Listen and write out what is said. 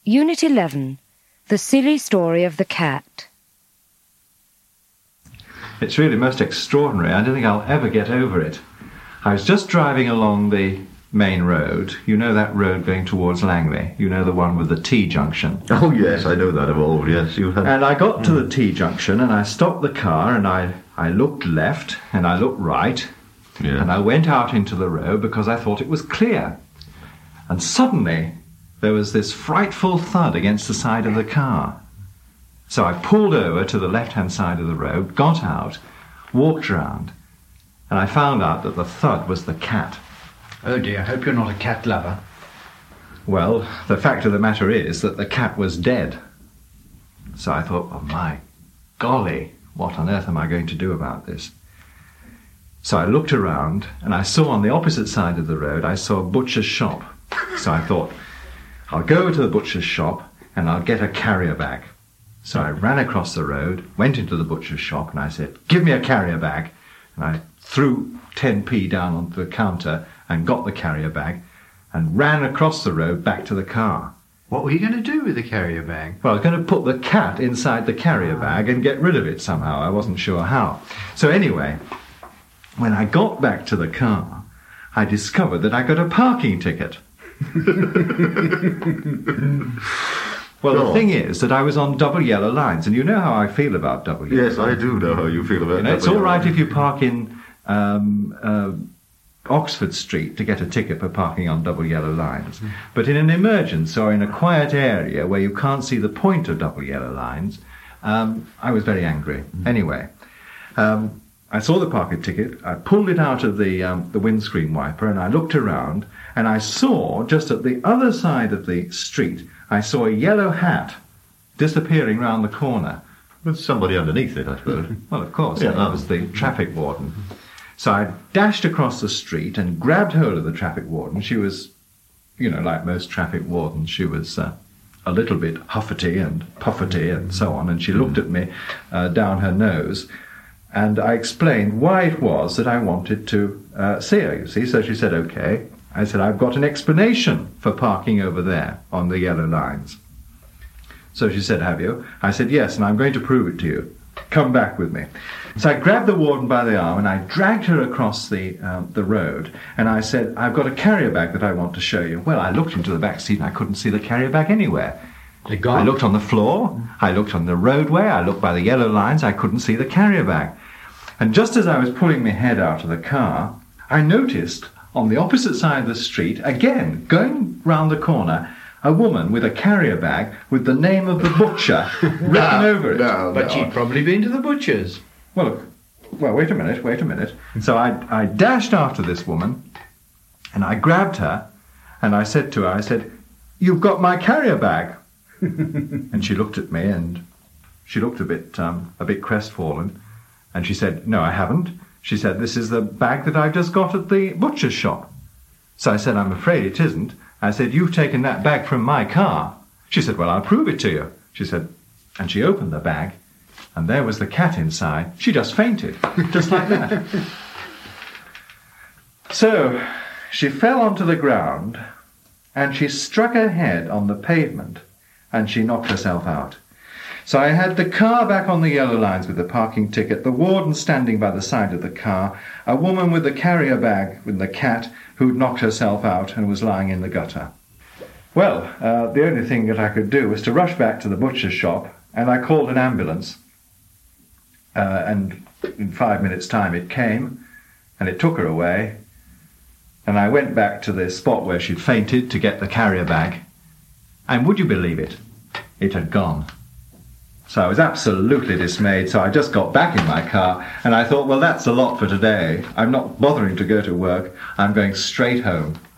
Unit 11. The Silly Story of the Cat. It's really most extraordinary. I don't think I'll ever get over it. I was just driving along the main road. You know that road going towards Langley? You know the one with the T-junction? Oh, yes, I know that of old, yes. And I got to the T-junction and I stopped the car and I looked left and I looked right. Yeah. And I went out into the road because I thought it was clear. And suddenly there was this frightful thud against the side of the car. So I pulled over to the left-hand side of the road, got out, walked round, and I found out that the thud was the cat. Oh dear, I hope you're not a cat lover. Well, the fact of the matter is that the cat was dead. So I thought, oh my golly, what on earth am I going to do about this? So I looked around and I saw on the opposite side of the road, I saw a butcher's shop. So I thought, I'll go to the butcher's shop and I'll get a carrier bag. So I ran across the road, went into the butcher's shop and I said, give me a carrier bag. And I threw 10p down onto the counter and got the carrier bag and ran across the road back to the car. What were you going to do with the carrier bag? Well, I was going to put the cat inside the carrier bag and get rid of it somehow. I wasn't sure how. So anyway, when I got back to the car, I discovered that I got a parking ticket. Well, the thing is that I was on double yellow lines, and you know how I feel about double yellow lines. Yes, I do know how you feel about it. It's all right if you park in Oxford Street to get a ticket for parking on double yellow lines. But in an emergence or in a quiet area where you can't see the point of double yellow lines, I was very angry. Anyway, I saw the parking ticket, I pulled it out of the windscreen wiper and I looked around and I saw, just at the other side of the street, I saw a yellow hat disappearing round the corner. With somebody underneath it, I suppose. Well, of course, Yeah. that was the traffic warden. So I dashed across the street and grabbed hold of the traffic warden. She was, you know, like most traffic wardens, she was a little bit huffety and puffety and so on, and she looked at me down her nose, and I explained why it was that I wanted to see her, you see. So she said, okay. I said, I've got an explanation for parking over there on the yellow lines. So she said, have you? I said, yes, and I'm going to prove it to you. Come back with me. So I grabbed the warden by the arm and I dragged her across the road and I said, I've got a carrier bag that I want to show you. Well, I looked into the back seat and I couldn't see the carrier bag anywhere. I looked on the floor, I looked on the roadway, I looked by the yellow lines, I couldn't see the carrier bag. And just as I was pulling my head out of the car, I noticed on the opposite side of the street, again, going round the corner, a woman with a carrier bag with the name of the butcher written over it. But she'd probably been to the butcher's. Well, wait a minute. So I dashed after this woman, and I grabbed her, and I said to her, you've got my carrier bag. And she looked at me, and she looked a bit crestfallen, and she said, no, I haven't. She said, this is the bag that I've just got at the butcher's shop. So I said, I'm afraid it isn't. I said, you've taken that bag from my car. She said, well, I'll prove it to you. She said, and she opened the bag, and there was the cat inside. She just fainted, just like that. So she fell onto the ground, and she struck her head on the pavement, and she knocked herself out. So I had the car back on the yellow lines with the parking ticket, the warden standing by the side of the car, a woman with the carrier bag with the cat who'd knocked herself out and was lying in the gutter. Well, the only thing that I could do was to rush back to the butcher's shop, and I called an ambulance. And in 5 minutes' time it came, and it took her away, and I went back to the spot where she'd fainted to get the carrier bag, and would you believe it? It had gone. So I was absolutely dismayed, so I just got back in my car, and I thought, well, that's a lot for today. I'm not bothering to go to work. I'm going straight home.